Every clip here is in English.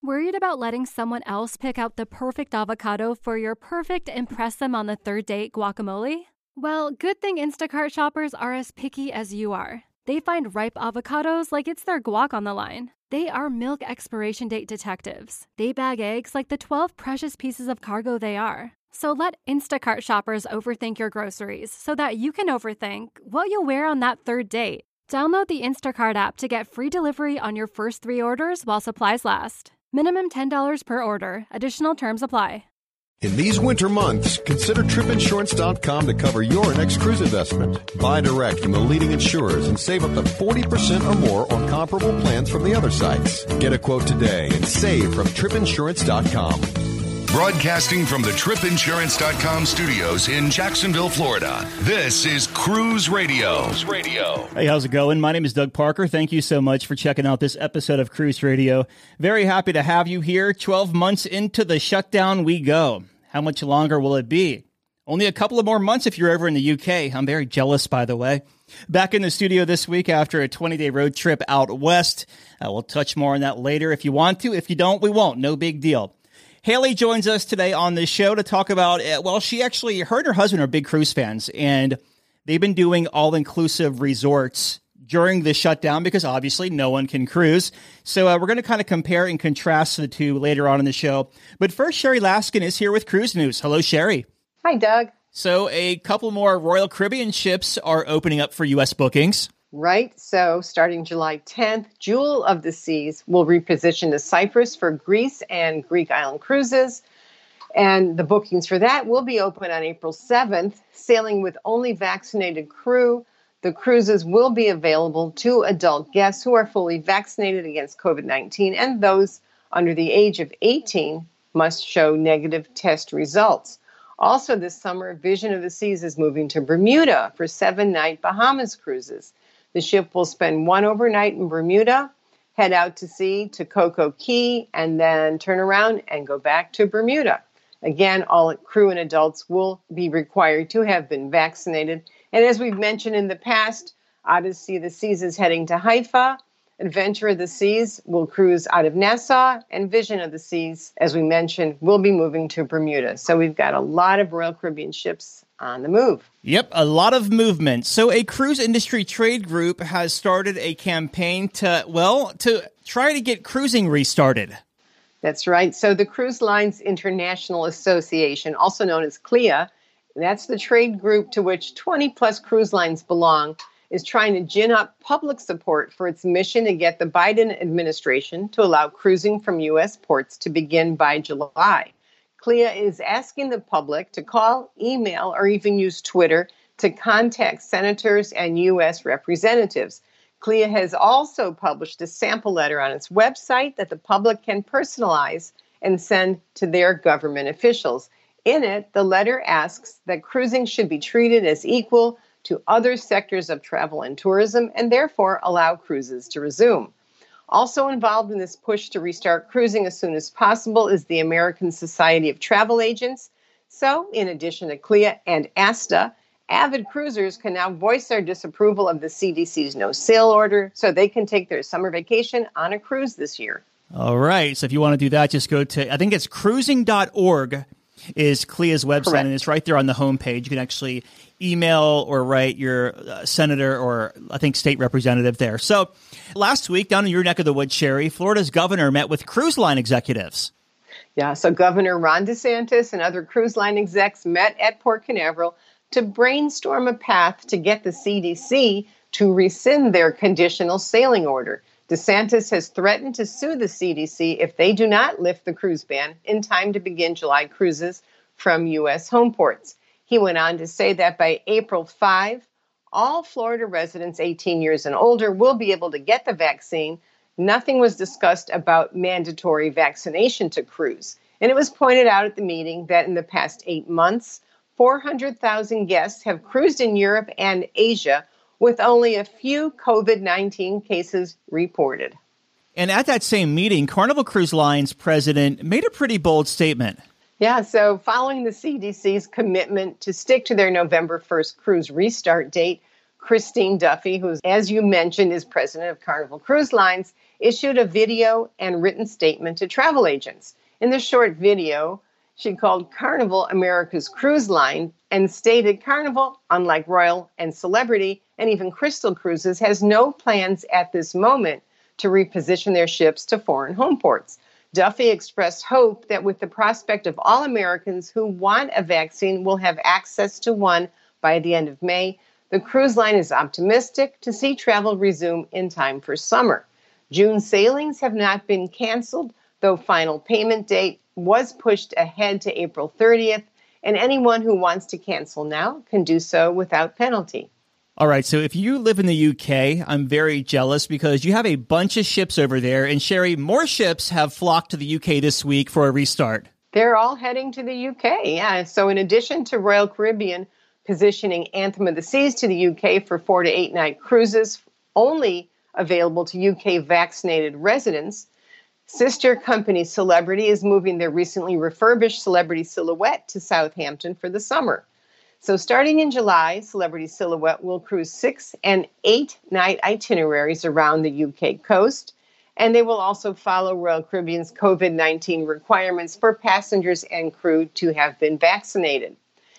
Worried about letting someone else pick out the perfect avocado for your perfect impress them on the third date guacamole? Well, good thing Instacart shoppers are as picky as you are. They find ripe avocados like it's their guac on the line. They are milk expiration date detectives. They bag eggs like the 12 precious pieces of cargo they are. So let Instacart shoppers overthink your groceries so that you can overthink what you'll wear on that third date. Download the Instacart app to get free delivery on your first 3 orders while supplies last. Minimum $10 per order. Additional terms apply. In these winter months, consider tripinsurance.com to cover your next cruise investment. Buy direct from the leading insurers and save up to 40% or more on comparable plans from the other sites. Get a quote today and save from tripinsurance.com. Broadcasting from the tripinsurance.com studios in Jacksonville, Florida, this is Cruise Radio. Hey, how's it going? My name is Doug Parker. Thank you so much for checking out this episode of Cruise Radio. Very happy to have you here. 12 months into the shutdown we go. How much longer will it be? Only a couple of more months if you're over in the UK. I'm very jealous, by the way. Back in the studio this week after a 20-day road trip out west. We'll touch more on that later if you want to. If you don't, we won't. No big deal. Haley joins us today on this show to talk about, she actually, her and her husband are big cruise fans, and they've been doing all-inclusive resorts during the shutdown because obviously no one can cruise. So we're going to kind of compare and contrast the two later on in the show. But first, Sherry Laskin is here with Cruise News. Hello, Sherry. Hi, Doug. So a couple more Royal Caribbean ships are opening up for U.S. bookings. Right. So starting July 10th, Jewel of the Seas will reposition to Cyprus for Greece and Greek island cruises. And the bookings for that will be open on April 7th, sailing with only vaccinated crew. The cruises will be available to adult guests who are fully vaccinated against COVID-19, and those under the age of 18 must show negative test results. Also this summer, Vision of the Seas is moving to Bermuda for 7-night Bahamas cruises. The ship will spend 1 overnight in Bermuda, head out to sea to Coco Key, and then turn around and go back to Bermuda. Again, all crew and adults will be required to have been vaccinated. And as we've mentioned in the past, Odyssey of the Seas is heading to Haifa. Adventure of the Seas will cruise out of Nassau. And Vision of the Seas, as we mentioned, will be moving to Bermuda. So we've got a lot of Royal Caribbean ships on the move. Yep, a lot of movement. So a cruise industry trade group has started a campaign to try to get cruising restarted. That's right. So the Cruise Lines International Association, also known as CLIA, that's the trade group to which 20-plus cruise lines belong, is trying to gin up public support for its mission to get the Biden administration to allow cruising from U.S. ports to begin by July. CLIA is asking the public to call, email, or even use Twitter to contact senators and U.S. representatives. CLIA has also published a sample letter on its website that the public can personalize and send to their government officials. In it, the letter asks that cruising should be treated as equal to other sectors of travel and tourism and therefore allow cruises to resume. Also involved in this push to restart cruising as soon as possible is the American Society of Travel Agents. So, in addition to CLIA and ASTA, avid cruisers can now voice their disapproval of the CDC's no-sail order so they can take their summer vacation on a cruise this year. All right. So if you want to do that, just go to, I think it's cruising.org is CLIA's website, Correct. And it's right there on the homepage. You can actually email or write your senator or, I think, state representative there. So last week, down in your neck of the woods, Sherry, Florida's governor met with cruise line executives. Yeah, so Governor Ron DeSantis and other cruise line execs met at Port Canaveral to brainstorm a path to get the CDC to rescind their conditional sailing order. DeSantis has threatened to sue the CDC if they do not lift the cruise ban in time to begin July cruises from U.S. home ports. He went on to say that by April 5, all Florida residents 18 years and older will be able to get the vaccine. Nothing was discussed about mandatory vaccination to cruise. And it was pointed out at the meeting that in the past 8 months, 400,000 guests have cruised in Europe and Asia with only a few COVID-19 cases reported. And at that same meeting, Carnival Cruise Line's president made a pretty bold statement. Yeah, so following the CDC's commitment to stick to their November 1st cruise restart date, Christine Duffy, who, as you mentioned, is president of Carnival Cruise Lines, issued a video and written statement to travel agents. In the short video, she called Carnival America's cruise line and stated Carnival, unlike Royal and Celebrity and even Crystal Cruises, has no plans at this moment to reposition their ships to foreign home ports. Duffy expressed hope that with the prospect of all Americans who want a vaccine will have access to one by the end of May, the cruise line is optimistic to see travel resume in time for summer. June sailings have not been canceled, though final payment date was pushed ahead to April 30th, and anyone who wants to cancel now can do so without penalty. All right, so if you live in the UK, I'm very jealous because you have a bunch of ships over there. And Sherry, more ships have flocked to the UK this week for a restart. They're all heading to the UK, yeah. So in addition to Royal Caribbean positioning Anthem of the Seas to the UK for 4 to 8 night cruises, only available to UK vaccinated residents, sister company Celebrity is moving their recently refurbished Celebrity Silhouette to Southampton for the summer. So starting in July, Celebrity Silhouette will cruise 6 and 8 night itineraries around the UK coast, and they will also follow Royal Caribbean's COVID-19 requirements for passengers and crew to have been vaccinated.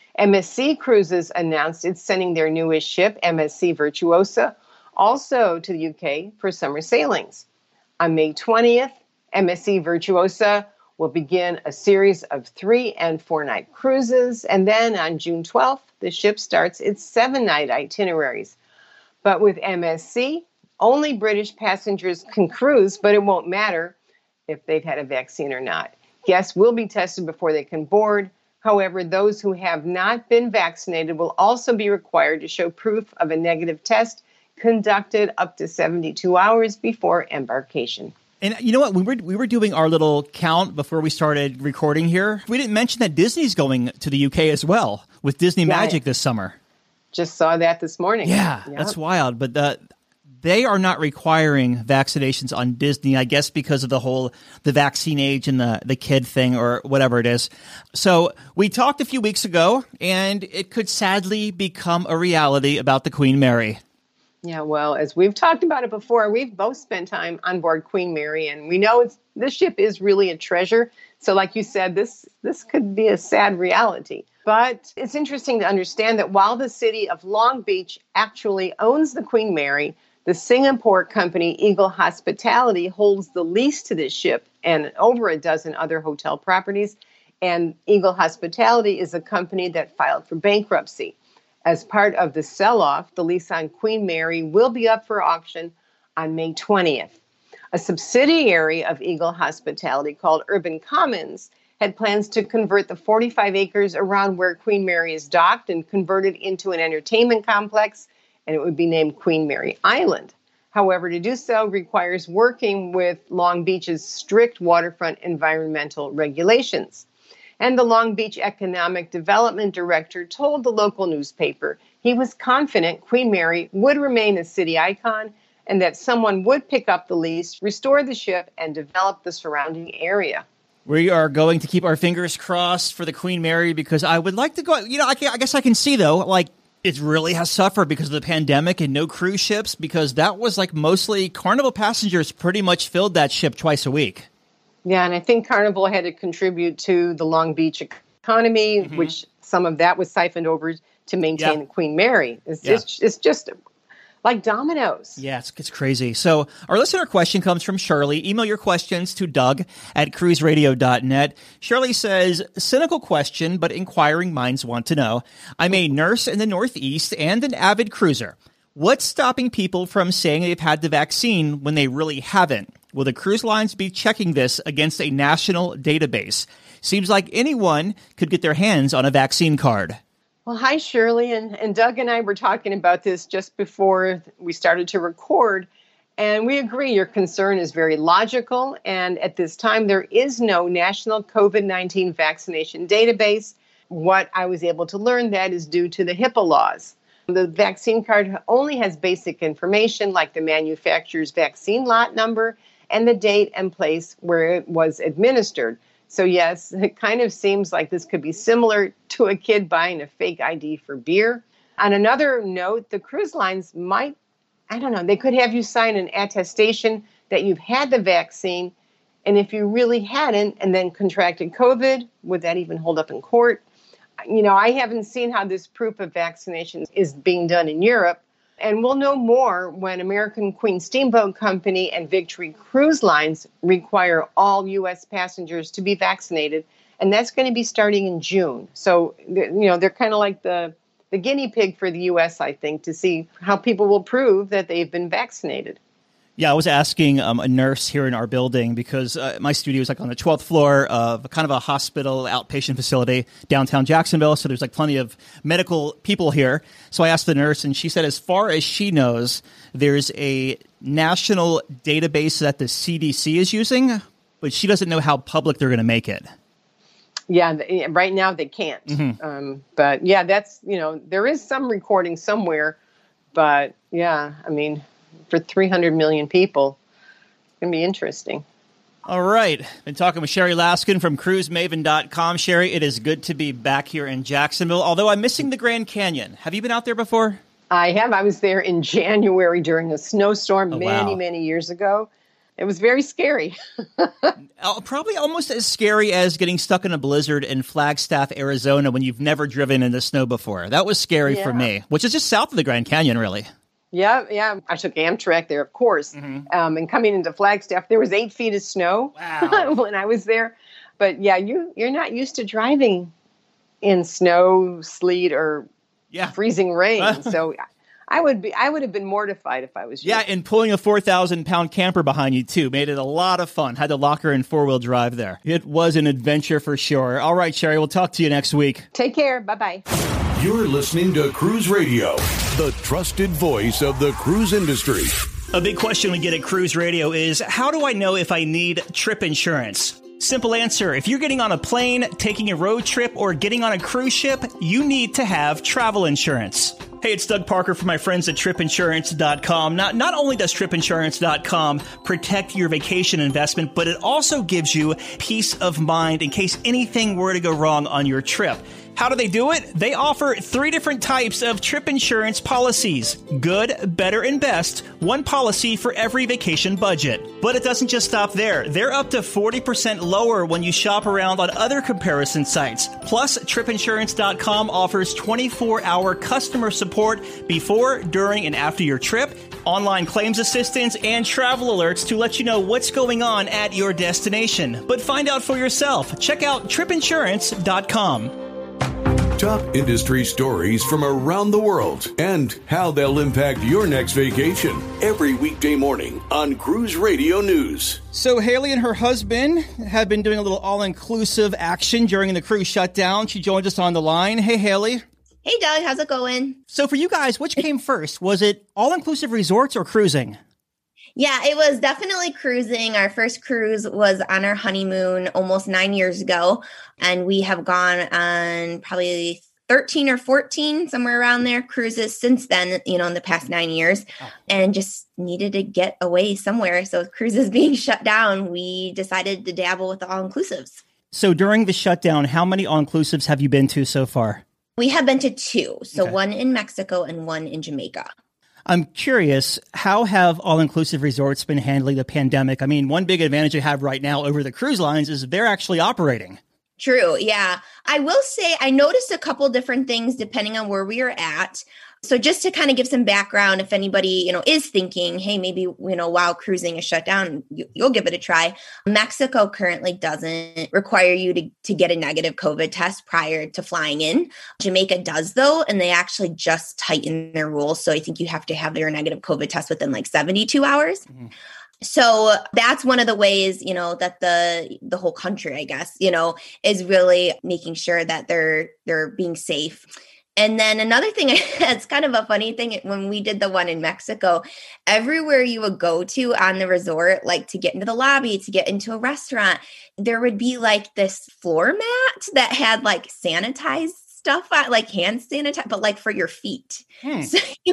MSC Cruises announced it's sending their newest ship, MSC Virtuosa, also to the UK for summer sailings. On May 20th, MSC Virtuosa will begin a series of 3 and 4 night cruises, and then on June 12th, the ship starts its 7 night itineraries. But with MSC, only British passengers can cruise, but it won't matter if they've had a vaccine or not. Guests will be tested before they can board. However, those who have not been vaccinated will also be required to show proof of a negative test conducted up to 72 hours before embarkation. And you know what? We were doing our little count before we started recording here. We didn't mention that Disney's going to the UK as well with Disney Magic this summer. Just saw that this morning. Yeah, yep. That's wild. But they are not requiring vaccinations on Disney, I guess, because of the vaccine age and the kid thing or whatever it is. So we talked a few weeks ago, and it could sadly become a reality about the Queen Mary. Yeah, well, as we've talked about it before, we've both spent time on board Queen Mary, and we know this ship is really a treasure. So like you said, this could be a sad reality. But it's interesting to understand that while the city of Long Beach actually owns the Queen Mary, the Singapore company Eagle Hospitality holds the lease to this ship and over a dozen other hotel properties. And Eagle Hospitality is a company that filed for bankruptcy. As part of the sell-off, the lease on Queen Mary will be up for auction on May 20th. A subsidiary of Eagle Hospitality called Urban Commons had plans to convert the 45 acres around where Queen Mary is docked and convert it into an entertainment complex, and it would be named Queen Mary Island. However, to do so requires working with Long Beach's strict waterfront environmental regulations. And the Long Beach Economic Development Director told the local newspaper he was confident Queen Mary would remain a city icon and that someone would pick up the lease, restore the ship, and develop the surrounding area. We are going to keep our fingers crossed for the Queen Mary because I would like to go. I guess I can see, though, it really has suffered because of the pandemic and no cruise ships, because that was mostly Carnival passengers pretty much filled that ship twice a week. Yeah, and I think Carnival had to contribute to the Long Beach economy, which some of that was siphoned over to maintain the Queen Mary. It's just like dominoes. Yeah, it's crazy. So our listener question comes from Shirley. Email your questions to doug@cruiseradio.net. Shirley says, cynical question, but inquiring minds want to know. I'm a nurse in the Northeast and an avid cruiser. What's stopping people from saying they've had the vaccine when they really haven't? Will the cruise lines be checking this against a national database? Seems like anyone could get their hands on a vaccine card. Well, hi, Shirley. And Doug and I were talking about this just before we started to record. And we agree your concern is very logical. And at this time, there is no national COVID-19 vaccination database. What I was able to learn that is due to the HIPAA laws. The vaccine card only has basic information like the manufacturer's vaccine lot number and the date and place where it was administered. So yes, it kind of seems like this could be similar to a kid buying a fake ID for beer. On another note, the cruise lines might, they could have you sign an attestation that you've had the vaccine. And if you really hadn't and then contracted COVID, would that even hold up in court? I haven't seen how this proof of vaccination is being done in Europe. And we'll know more when American Queen Steamboat Company and Victory Cruise Lines require all U.S. passengers to be vaccinated. And that's going to be starting in June. So, they're kind of like the guinea pig for the U.S., I think, to see how people will prove that they've been vaccinated. Yeah, I was asking a nurse here in our building because my studio is like on the 12th floor of kind of a hospital outpatient facility downtown Jacksonville. So there's like plenty of medical people here. So I asked the nurse and she said, as far as she knows, there's a national database that the CDC is using, but she doesn't know how public they're going to make it. Yeah, right now they can't. Mm-hmm. But yeah, that's, there is some recording somewhere. But yeah, for 300 million people, it's going to be interesting. All right. Been talking with Sherry Laskin from cruisemaven.com. Sherry, it is good to be back here in Jacksonville, although I'm missing the Grand Canyon. Have you been out there before? I have. I was there in January during a snowstorm many years ago. It was very scary. Probably almost as scary as getting stuck in a blizzard in Flagstaff, Arizona, when you've never driven in the snow before. That was scary for me, which is just south of the Grand Canyon, really. Yeah. I took Amtrak there, of course. Mm-hmm. And coming into Flagstaff, there was 8 feet of snow when I was there. But yeah, you're not used to driving in snow, sleet, or freezing rain. So I would have been mortified if I was you. Yeah, and pulling a 4,000-pound camper behind you, too, made it a lot of fun. Had to lock her in four-wheel drive there. It was an adventure for sure. All right, Sherry, we'll talk to you next week. Take care. Bye-bye. You're listening to Cruise Radio, the trusted voice of the cruise industry. A big question we get at Cruise Radio is, how do I know if I need trip insurance? Simple answer. If you're getting on a plane, taking a road trip, or getting on a cruise ship, you need to have travel insurance. Hey, it's Doug Parker from my friends at tripinsurance.com. Not only does tripinsurance.com protect your vacation investment, but it also gives you peace of mind in case anything were to go wrong on your trip. How do they do it? They offer 3 different types of trip insurance policies. Good, better, and best. One policy for every vacation budget. But it doesn't just stop there. They're up to 40% lower when you shop around on other comparison sites. Plus, tripinsurance.com offers 24-hour customer support before, during, and after your trip, online claims assistance, and travel alerts to let you know what's going on at your destination. But find out for yourself. Check out tripinsurance.com. Top industry stories from around the world and how they'll impact your next vacation every weekday morning on Cruise Radio News. So Haley and her husband have been doing a little all-inclusive action during the cruise shutdown. She joined us on the line. Hey, Haley. Hey, Doug. How's it going? So for you guys, which came first? Was it all-inclusive resorts or cruising? Yeah, it was definitely cruising. Our first cruise was on our honeymoon almost 9 years ago. And we have gone on probably 13 or 14, somewhere around there, cruises since then, in the past 9 years, and just needed to get away somewhere. So with cruises being shut down, we decided to dabble with the all-inclusives. So during the shutdown, how many all-inclusives have you been to so far? We have been to 2. So one in Mexico and one in Jamaica. I'm curious, how have all-inclusive resorts been handling the pandemic? One big advantage they have right now over the cruise lines is they're actually operating. True. Yeah. I will say I noticed a couple different things depending on where we are at. So just to kind of give some background, if anybody, is thinking, hey, maybe, while cruising is shut down, you'll give it a try. Mexico currently doesn't require you to get a negative COVID test prior to flying in. Jamaica does, though, and they actually just tightened their rules. So I think you have to have your negative COVID test within 72 hours. Mm-hmm. So that's one of the ways, that the whole country, I guess, is really making sure that they're being safe. And then another thing, it's kind of a funny thing, when we did the one in Mexico, everywhere you would go to on the resort, like to get into the lobby, to get into a restaurant, there would be this floor mat that had sanitized stuff on, like hand sanitizer, but like for your feet. So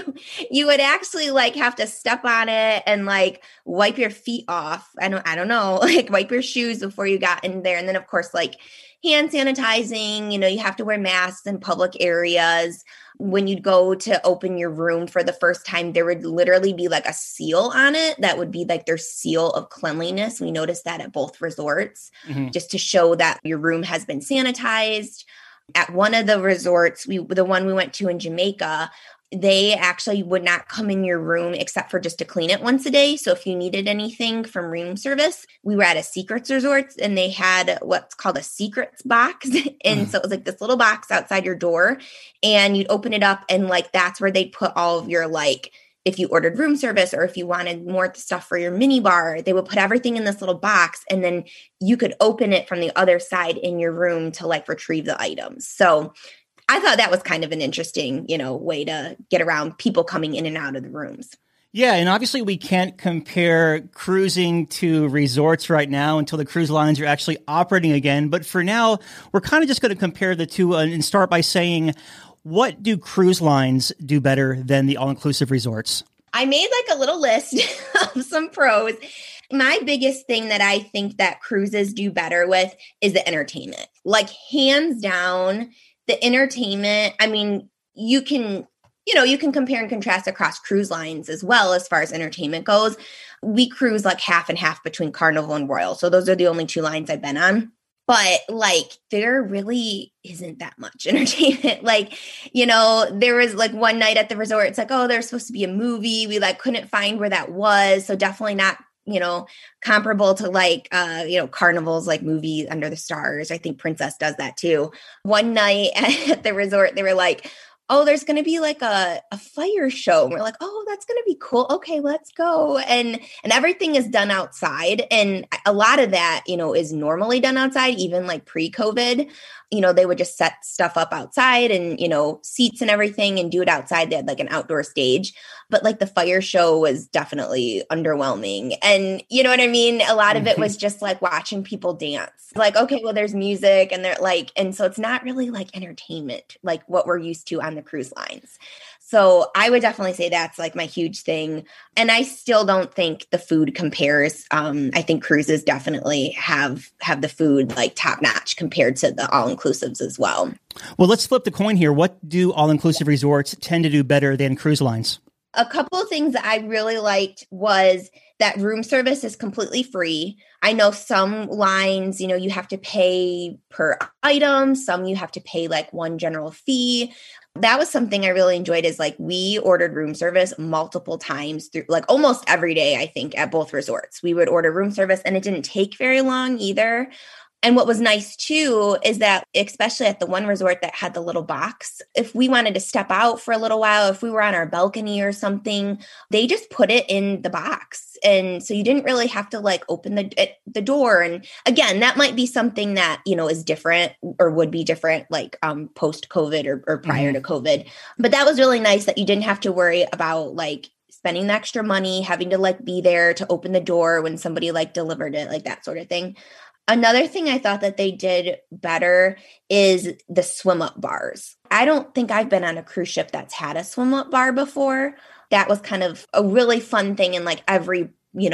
you would actually like have to step on it and like wipe your feet off. I don't know, like wipe your shoes before you got in there. And then of course, like hand sanitizing, you have to wear masks in public areas. When you'd go to open your room for the first time, there would literally be like a seal on it that would be like their seal of cleanliness. We noticed that at both resorts, just to show that your room has been sanitized. At one of the resorts, the one we went to in Jamaica, they actually would not come in your room except for just to clean it once a day. So if you needed anything from room service, we were at a secrets resort and they had what's called a secrets box. And so it was like this little box outside your door and you'd open it up and like, that's where they'd put all of your, like, if you ordered room service or if you wanted more stuff for your mini bar, they would put everything in this little box and then you could open it from the other side in your room to like retrieve the items. So I thought that was kind of an interesting, way to get around people coming in and out of the rooms. Yeah, and obviously we can't compare cruising to resorts right now until the cruise lines are actually operating again. But for now, we're kind of just going to compare the two and start by saying, what do cruise lines do better than the all-inclusive resorts? I made like a little list of some pros. My biggest thing that I think that cruises do better with is the entertainment. Like hands down, the entertainment, I mean, you can compare and contrast across cruise lines as well as far as entertainment goes. We cruise like half and half between Carnival and Royal. So those are the only two lines I've been on. But like, there really isn't that much entertainment. Like, there was like one night at the resort, it's like, oh, there's supposed to be a movie. We like couldn't find where that was. So definitely not comparable to like, Carnival's like movie Under the Stars. I think Princess does that too. One night at the resort, they were like, oh, there's going to be like a fire show. And we're like, oh, that's going to be cool. Okay, let's go. And everything is done outside. And a lot of that, is normally done outside, even like pre-COVID. They would just set stuff up outside and, seats and everything and do it outside. They had like an outdoor stage. But like the fire show was definitely underwhelming. And you know what I mean? A lot of it was just like watching people dance. Like, okay, well, there's music and they're like, and so it's not really like entertainment, like what we're used to on the cruise lines. So I would definitely say that's like my huge thing. And I still don't think the food compares. I think cruises definitely have the food like top notch compared to the all-inclusives as well. Well, let's flip the coin here. What do all-inclusive resorts tend to do better than cruise lines? A couple of things that I really liked was that room service is completely free. I know some lines, you have to pay per item. Some you have to pay like one general fee. That was something I really enjoyed is like we ordered room service multiple times through like almost every day, I think, at both resorts. We would order room service and it didn't take very long either. And what was nice too is that, especially at the one resort that had the little box, if we wanted to step out for a little while, if we were on our balcony or something, they just put it in the box. And so you didn't really have to like open the door. And again, that might be something that, is different or would be different like post-COVID or prior to COVID. But that was really nice that you didn't have to worry about like spending the extra money, having to like be there to open the door when somebody like delivered it, like that sort of thing. Another thing I thought that they did better is the swim up bars. I don't think I've been on a cruise ship that's had a swim up bar before. That was kind of a really fun thing. And like every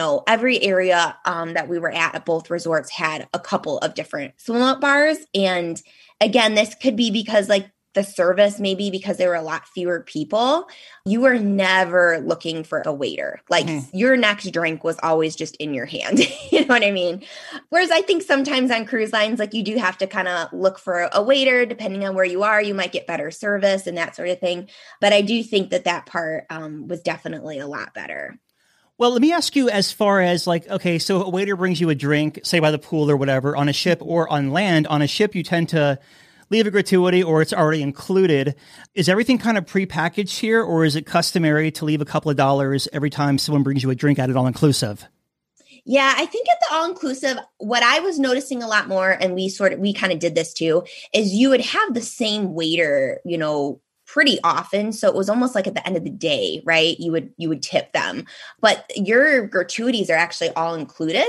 area that we were at both resorts had a couple of different swim up bars. And again, this could be because like the service, maybe because there were a lot fewer people, you were never looking for a waiter. Like your next drink was always just in your hand. You know what I mean? Whereas I think sometimes on cruise lines, like you do have to kind of look for a waiter, depending on where you are, you might get better service and that sort of thing. But I do think that part was definitely a lot better. Well, let me ask you as far as like, okay, so a waiter brings you a drink, say by the pool or whatever, on a ship or on land. On a ship, you tend to leave a gratuity or it's already included. Is everything kind of prepackaged here, or is it customary to leave a couple of dollars every time someone brings you a drink at an all-inclusive? Yeah, I think at the all-inclusive, what I was noticing a lot more, and we kind of did this too, is you would have the same waiter, pretty often. So it was almost like at the end of the day, right? You would tip them, but your gratuities are actually all included.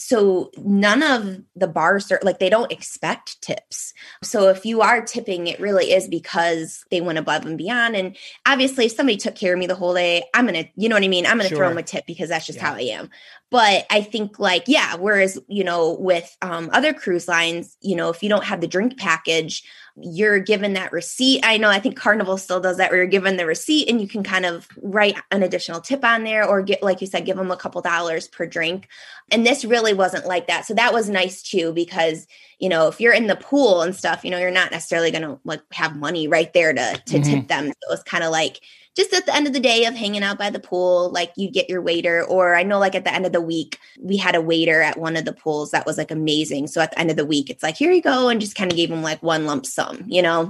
So none of the bars are like, they don't expect tips. So if you are tipping, it really is because they went above and beyond. And obviously if somebody took care of me the whole day, I'm going to, you know what I mean? I'm going to throw them a tip because that's just how I am. But I think like, whereas, with other cruise lines, if you don't have the drink package, you're given that receipt. I think Carnival still does that where you're given the receipt and you can kind of write an additional tip on there or get, like you said, give them a couple dollars per drink. And this really wasn't like that. So that was nice too, because, if you're in the pool and stuff, you're not necessarily going to like have money right there to tip them. So it was kind of like, just at the end of the day of hanging out by the pool, like you get your waiter, or I know like at the end of the week, we had a waiter at one of the pools that was like amazing. So at the end of the week, it's like, here you go. And just kind of gave him like one lump sum,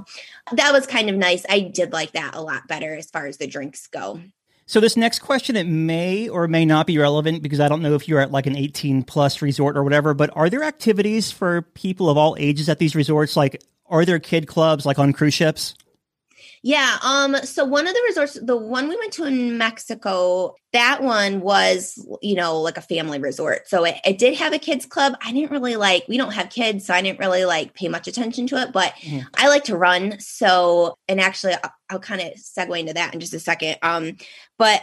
that was kind of nice. I did like that a lot better as far as the drinks go. So this next question, it may or may not be relevant because I don't know if you're at like an 18 plus resort or whatever, but are there activities for people of all ages at these resorts? Like, are there kid clubs like on cruise ships? Yeah. So one of the resorts, the one we went to in Mexico, that one was, like a family resort. So it did have a kids club. I didn't really we don't have kids, so I didn't really pay much attention to it, but I like to run. So, and actually I'll kind of segue into that in just a second. But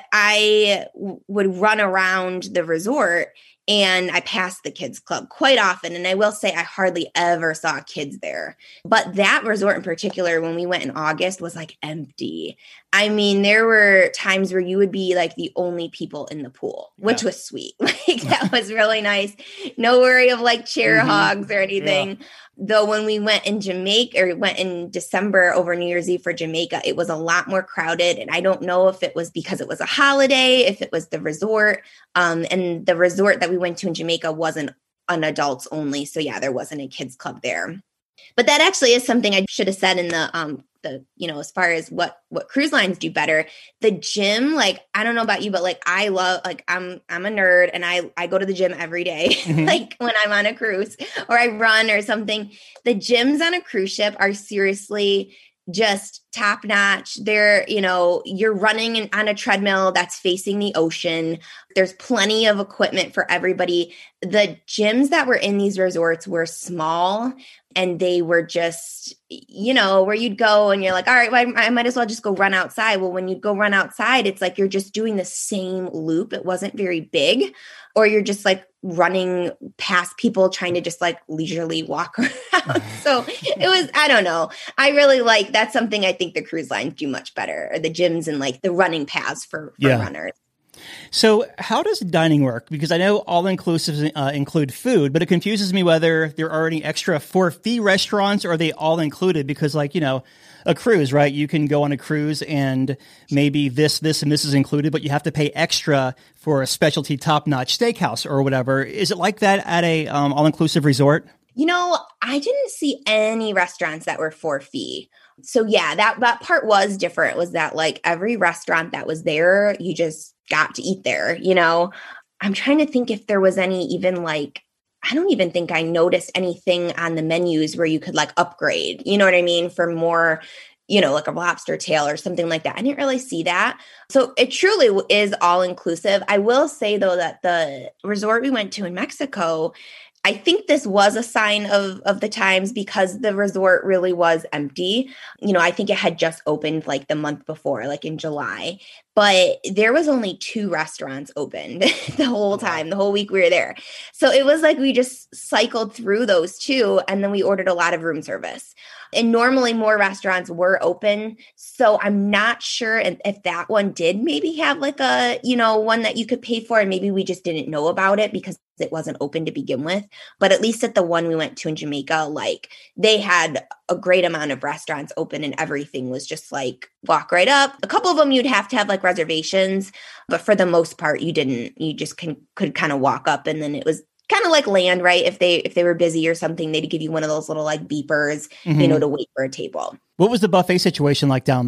I would run around the resort and I passed the kids club quite often. And I will say I hardly ever saw kids there. But that resort in particular, when we went in August, was like empty. I mean, there were times where you would be like the only people in the pool, which was sweet. That was really nice. No worry of like chair hogs or anything. Yeah. Though when we went in Jamaica or went in December over New Year's Eve for Jamaica, it was a lot more crowded. And I don't know if it was because it was a holiday, if it was the resort. And the resort that we went to in Jamaica wasn't an adults only. So yeah, there wasn't a kids club there. But that actually is something I should have said in the as far as what cruise lines do better. The gym, I don't know about you, but I love, I'm a nerd and I go to the gym every day, when I'm on a cruise or I run or something. The gyms on a cruise ship are seriously just top notch. They're, you're running on a treadmill that's facing the ocean. There's plenty of equipment for everybody. The gyms that were in these resorts were small and they were just, where you'd go and you're like, all right, well, I might as well just go run outside. Well, when you go run outside, it's like you're just doing the same loop. It wasn't very big, or you're just running past people trying to just leisurely walk around. So it was, I don't know. I really that's something I think the cruise lines do much better, or the gyms and the running paths for runners. So how does dining work? Because I know all-inclusives include food, but it confuses me whether there are any extra for-fee restaurants or are they all-included? Because a cruise, right? You can go on a cruise and maybe this, and this is included, but you have to pay extra for a specialty top-notch steakhouse or whatever. Is it like that at a all-inclusive resort? I didn't see any restaurants that were for fee. So yeah, that part was different. Was that every restaurant that was there, you just got to eat there, I'm trying to think if there was any even I don't even think I noticed anything on the menus where you could upgrade, you know what I mean? For more, a lobster tail or something like that. I didn't really see that. So it truly is all inclusive. I will say though, that the resort we went to in Mexico, I think this was a sign of the times because the resort really was empty. I think it had just opened the month before, in July, but there was only 2 restaurants open the whole time, the whole week we were there. So it was we just cycled through those 2 and then we ordered a lot of room service. And normally more restaurants were open. So I'm not sure if that one did maybe have a, one that you could pay for. And maybe we just didn't know about it because it wasn't open to begin with. But at least at the one we went to in Jamaica, they had a great amount of restaurants open and everything was just walk right up. A couple of them you'd have to have reservations, but for the most part you didn't. You just could kind of walk up and then it was kind of like land, right? If they were busy or something, they'd give you one of those little beepers, to wait for a table. What was the buffet situation like down there?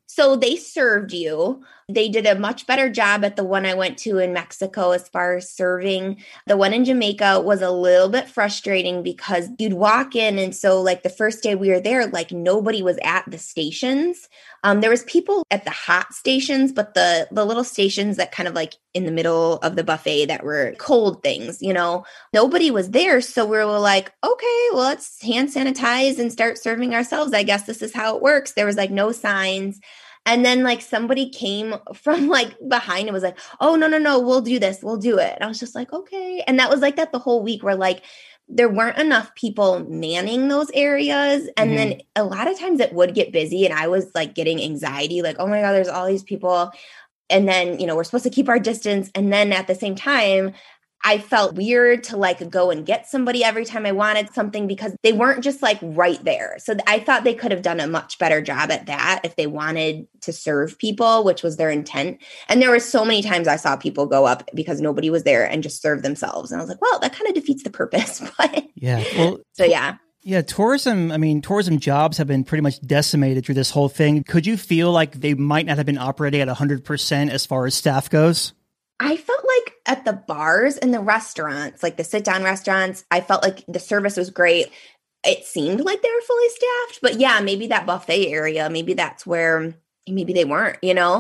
So they served you. They did a much better job at the one I went to in Mexico as far as serving. The one in Jamaica was a little bit frustrating because you'd walk in. And so like the first day we were there, like nobody was at the stations. There was people at the hot stations, but the little stations that kind of like in the middle of the buffet that were cold things, nobody was there. So we were like, okay, well, let's hand sanitize and start serving ourselves. I guess this is how it works. There was like no signs. And then like somebody came from like behind and was like, oh, no, we'll do this. We'll do it. And I was just like, okay. And that was like that the whole week where like there weren't enough people manning those areas. And then a lot of times it would get busy and I was like getting anxiety, like, oh my God, there's all these people. And then, we're supposed to keep our distance. And then at the same time, I felt weird to like go and get somebody every time I wanted something because they weren't just like right there. So I thought they could have done a much better job at that if they wanted to serve people, which was their intent. And there were so many times I saw people go up because nobody was there and just serve themselves. And I was like, well, that kind of defeats the purpose. But yeah. Well, so yeah. Yeah, tourism jobs have been pretty much decimated through this whole thing. Could you feel like they might not have been operating at 100% as far as staff goes? I felt like at the bars and the restaurants, like the sit-down restaurants, I felt like the service was great. It seemed like they were fully staffed, but yeah, maybe that buffet area, maybe that's where maybe they weren't,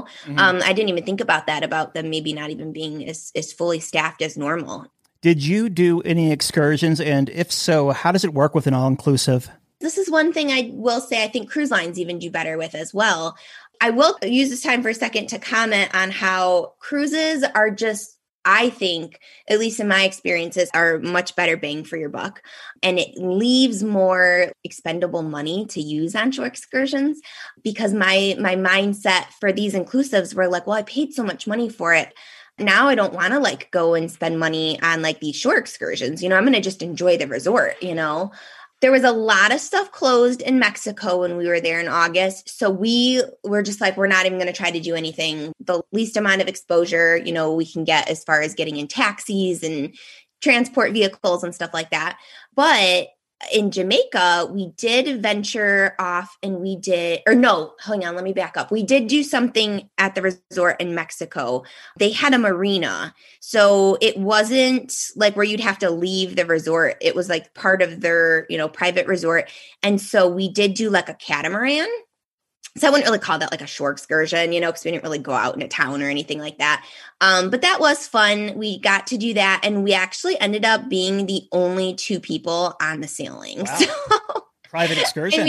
I didn't even think about that, about them maybe not even being as fully staffed as normal. Did you do any excursions? And if so, how does it work with an all-inclusive? This is one thing I will say I think cruise lines even do better with as well. I will use this time for a second to comment on how cruises are just, I think, at least in my experiences, are much better bang for your buck. And it leaves more expendable money to use on shore excursions because my mindset for these inclusives were like, well, I paid so much money for it. Now I don't want to like go and spend money on like these shore excursions. I'm going to just enjoy the resort, There was a lot of stuff closed in Mexico when we were there in August. So we were just like, we're not even going to try to do anything. The least amount of exposure, we can get as far as getting in taxis and transport vehicles and stuff like that. But in Jamaica, we did venture off and let me back up. We did do something at the resort in Mexico. They had a marina. So it wasn't like where you'd have to leave the resort. It was like part of their, private resort. And so we did do like a catamaran. So I wouldn't really call that like a shore excursion, because we didn't really go out into town or anything like that. But that was fun. We got to do that. And we actually ended up being the only two people on the sailing. Wow. So, private excursion.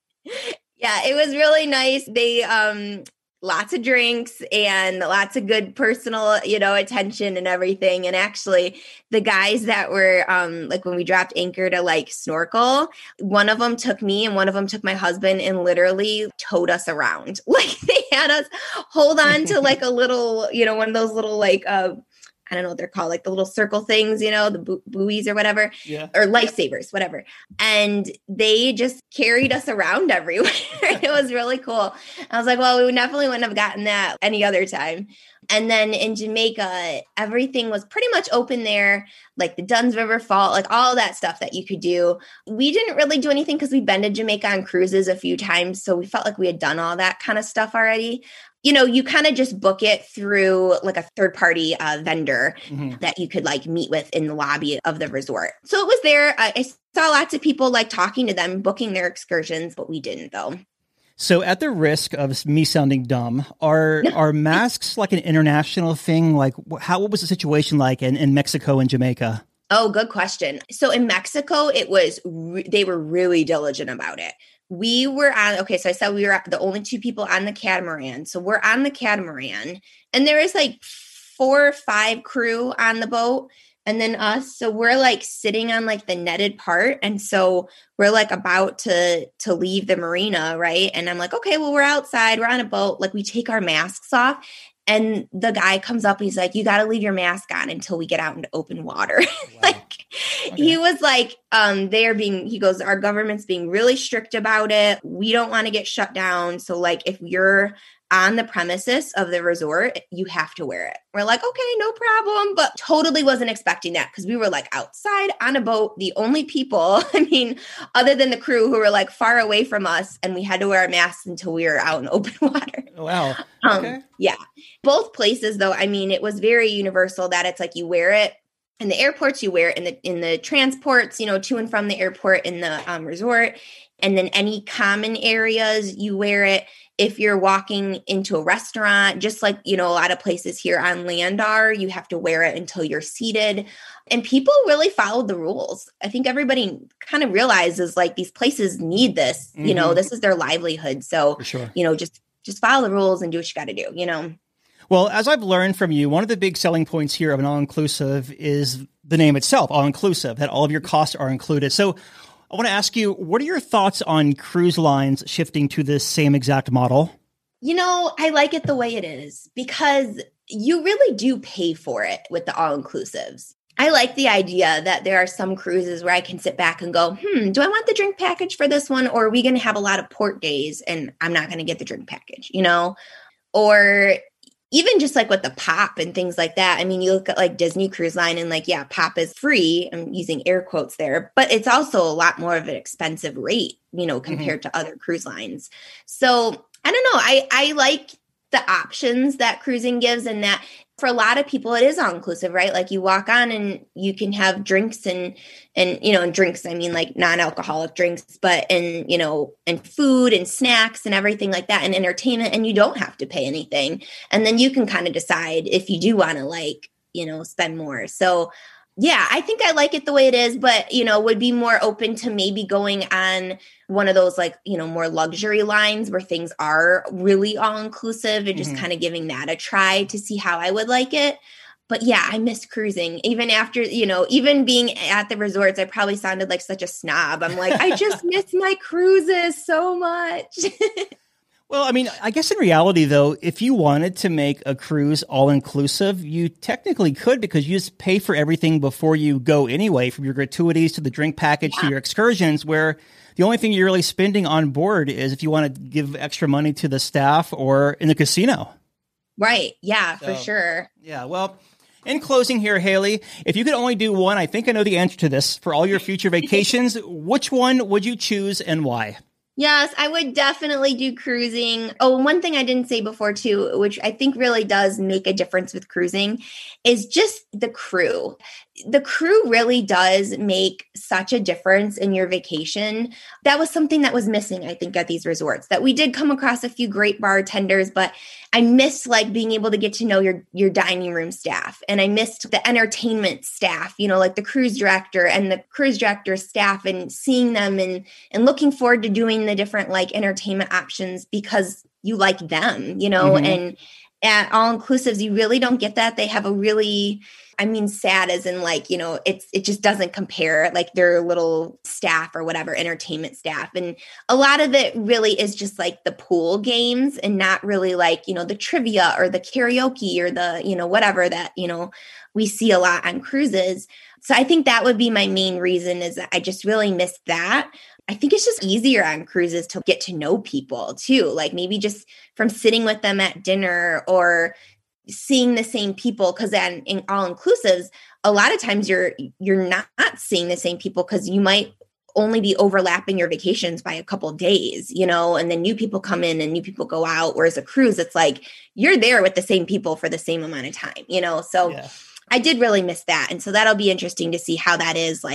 Yeah, it was really nice. They, lots of drinks and lots of good personal, attention and everything. And actually the guys that were like when we dropped anchor to like snorkel, one of them took me and one of them took my husband and literally towed us around. Like they had us hold on to like a little, one of those little like, I don't know what they're called, like the little circle things, the buoys or whatever, or lifesavers, whatever. And they just carried us around everywhere. It was really cool. I was like, well, we definitely wouldn't have gotten that any other time. And then in Jamaica, everything was pretty much open there, like the Dunn's River Fault, like all that stuff that you could do. We didn't really do anything because we've been to Jamaica on cruises a few times. So we felt like we had done all that kind of stuff already. You kind of just book it through like a third party vendor that you could like meet with in the lobby of the resort. So it was there. I saw lots of people like talking to them, booking their excursions, but we didn't though. So at the risk of me sounding dumb, are masks like an international thing? Like what was the situation like in Mexico and Jamaica? Oh, good question. So in Mexico, they were really diligent about it. We were so I said we were the only two people on the catamaran. So we're on the catamaran and there is like 4 or 5 crew on the boat and then us. So we're like sitting on like the netted part. And so we're like about to leave the marina. Right. And I'm like, okay, well, we're outside, we're on a boat. Like we take our masks off and the guy comes up, he's like, you got to leave your mask on until we get out into open water. Wow. Okay. He was like, he goes, our government's being really strict about it. We don't want to get shut down. So like, if you're on the premises of the resort, you have to wear it. We're like, okay, no problem. But totally wasn't expecting that because we were like outside on a boat, the only people, other than the crew who were like far away from us, and we had to wear our masks until we were out in open water. Wow. Okay. Yeah. Both places though, it was very universal that it's like you wear it in the airports, you wear it in the transports, to and from the airport in the resort. And then any common areas, you wear it. If you're walking into a restaurant, just like, a lot of places here on land are, you have to wear it until you're seated. And people really followed the rules. I think everybody kind of realizes like these places need this, this is their livelihood. So, for sure. Just follow the rules and do what you got to do, Well, as I've learned from you, one of the big selling points here of an all-inclusive is the name itself, all-inclusive, that all of your costs are included. So I want to ask you, what are your thoughts on cruise lines shifting to this same exact model? I like it the way it is because you really do pay for it with the all-inclusives. I like the idea that there are some cruises where I can sit back and go, do I want the drink package for this one? Or are we going to have a lot of port days and I'm not going to get the drink package, Or even just like with the pop and things like that. You look at like Disney Cruise Line and like, yeah, pop is free. I'm using air quotes there, but it's also a lot more of an expensive rate, compared to other cruise lines. So I don't know. I like the options that cruising gives, and that for a lot of people, it is all inclusive, right? Like you walk on and you can have drinks and drinks, like non-alcoholic drinks, but and food and snacks and everything like that and entertainment, and you don't have to pay anything. And then you can kind of decide if you do want to spend more. So yeah, I think I like it the way it is, but, would be more open to maybe going on one of those more luxury lines where things are really all inclusive and just kind of giving that a try to see how I would like it. But yeah, I miss cruising. Even after, even being at the resorts, I probably sounded like such a snob. I'm like, I just miss my cruises so much. Well, I guess in reality, though, if you wanted to make a cruise all-inclusive, you technically could because you just pay for everything before you go anyway, from your gratuities to the drink package to your excursions, where the only thing you're really spending on board is if you want to give extra money to the staff or in the casino. Right. Yeah, for sure. Yeah. Well, in closing here, Haley, if you could only do one, I think I know the answer to this, for all your future vacations, which one would you choose and why? Yes, I would definitely do cruising. Oh, one thing I didn't say before too, which I think really does make a difference with cruising, is just the crew. The crew really does make such a difference in your vacation. That was something that was missing, I think, at these resorts, that we did come across a few great bartenders, but I missed being able to get to know your dining room staff. And I missed the entertainment staff, like the cruise director and the cruise director staff, and seeing them and looking forward to doing the different entertainment options because you like them, and at all inclusives, you really don't get that. They have a really, sad as in it just doesn't compare their little staff or whatever, entertainment staff. And a lot of it really is just the pool games and not really the trivia or the karaoke or the, whatever that, we see a lot on cruises. So I think that would be my main reason, is that I just really miss that. I think it's just easier on cruises to get to know people too. Maybe just from sitting with them at dinner or seeing the same people, because then in all inclusives, a lot of times you're not seeing the same people because you might only be overlapping your vacations by a couple of days, and then new people come in and new people go out. Whereas a cruise, it's you're there with the same people for the same amount of time, So yeah. I did really miss that. And so that'll be interesting to see how that is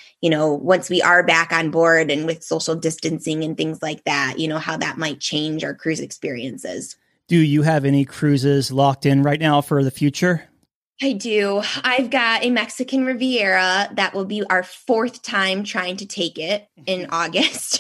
once we are back on board and with social distancing and things like that, how that might change our cruise experiences. Do you have any cruises locked in right now for the future? I do. I've got a Mexican Riviera that will be our 4th time trying to take it in August.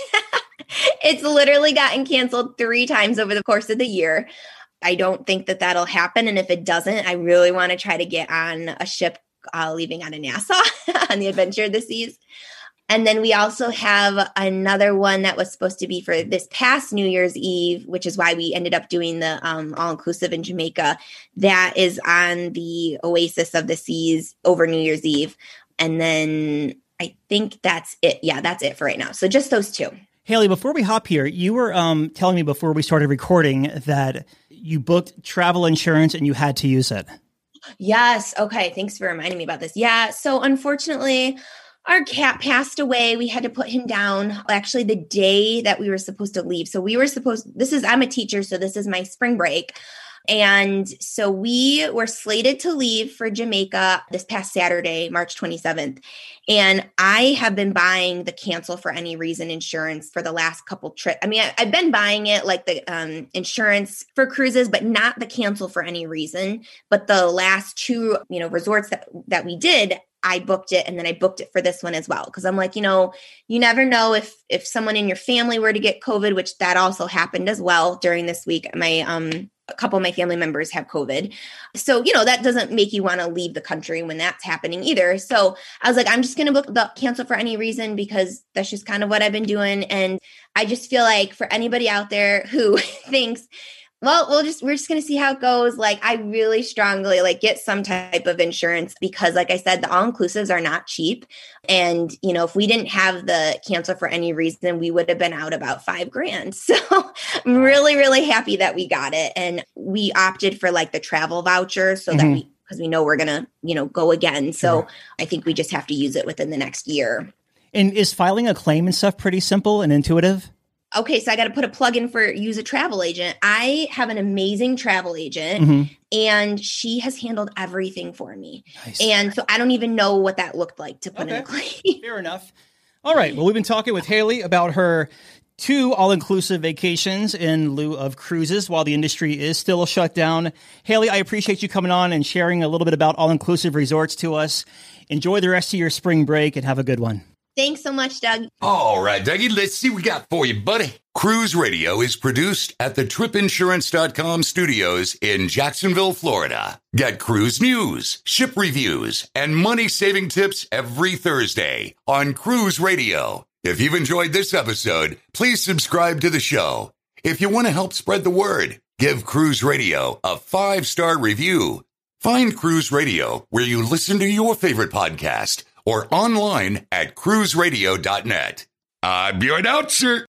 It's literally gotten canceled 3 times over the course of the year. I don't think that that'll happen. And if it doesn't, I really want to try to get on a ship leaving out of Nassau on the Adventure of the Seas. And then we also have another one that was supposed to be for this past New Year's Eve, which is why we ended up doing the all-inclusive in Jamaica. That is on the Oasis of the Seas over New Year's Eve. And then I think that's it. Yeah, that's it for right now. So just those 2. Haley, before we hop here, you were telling me before we started recording that you booked travel insurance and you had to use it. Yes. Okay. Thanks for reminding me about this. Yeah. So unfortunately, our cat passed away. We had to put him down actually the day that we were supposed to leave. So I'm a teacher, so this is my spring break. And so we were slated to leave for Jamaica this past Saturday, March 27th. And I have been buying the cancel for any reason insurance for the last couple trips. I mean, I've been buying it like the insurance for cruises, but not the cancel for any reason. But the last two, resorts that we did, I booked it, and then I booked it for this one as well. Cause I'm like, you never know if someone in your family were to get COVID, which that also happened as well during this week. A couple of my family members have COVID. So, that doesn't make you want to leave the country when that's happening either. So I was like, I'm just going to book the cancel for any reason because that's just kind of what I've been doing. And I just feel like for anybody out there who thinks, well, we're just going to see how it goes. Like, I really strongly get some type of insurance because, like I said, the all-inclusives are not cheap. And, if we didn't have the cancel for any reason, we would have been out about $5,000. So I'm really, really happy that we got it. And we opted for the travel voucher so that because we know we're going to, go again. So I think we just have to use it within the next year. And is filing a claim and stuff pretty simple and intuitive? Okay, so I got to put a plug in for use a travel agent. I have an amazing travel agent, and she has handled everything for me. Nice. And so I don't even know what that looked like to put in a claim. Fair enough. All right. Well, we've been talking with Haley about her 2 all-inclusive vacations in lieu of cruises while the industry is still shut down. Haley, I appreciate you coming on and sharing a little bit about all-inclusive resorts to us. Enjoy the rest of your spring break and have a good one. Thanks so much, Doug. All right, Dougie, let's see what we got for you, buddy. Cruise Radio is produced at the TripInsurance.com studios in Jacksonville, Florida. Get cruise news, ship reviews, and money-saving tips every Thursday on Cruise Radio. If you've enjoyed this episode, please subscribe to the show. If you want to help spread the word, give Cruise Radio a 5-star review. Find Cruise Radio where you listen to your favorite podcast or online at cruiseradio.net. I'm your announcer.